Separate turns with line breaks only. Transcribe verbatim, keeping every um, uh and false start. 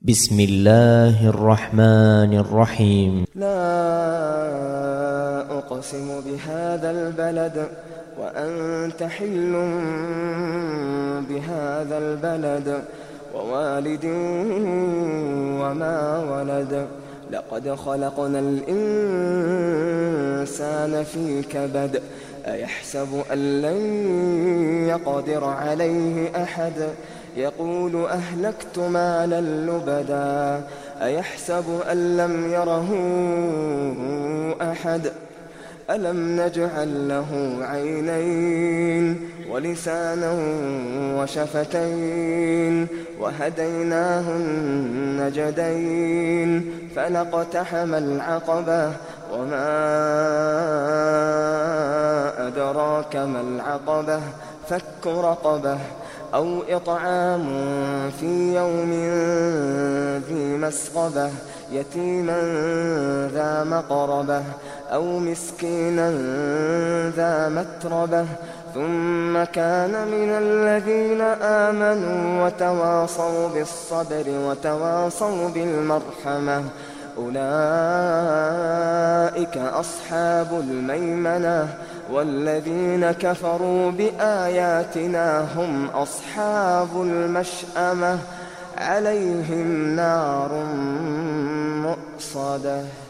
بسم الله الرحمن الرحيم.
لا أقسم بهذا البلد وأنت حل بهذا البلد ووالد وما ولد لقد خلقنا الإنسان في كبد أيحسب أن لن يقدر عليه أحد يقول أهلكت مالا لبدا أيحسب أن لم يره أحد ألم نجعل له عينين ولسانا وشفتين وهديناه النجدين فلاقتحم العقبة وما أدراك ما العقبة فك رقبة أو إطعام في يوم ذي مسغبة يتيما ذا مقربة أو مسكينا ذا متربة ثم كان من الذين آمنوا وتواصوا بالصبر وتواصوا بالمرحمة أولئك أصحاب الميمنة والذين كفروا بآياتنا هم أصحاب المشأمة عليهم نار مؤصدة.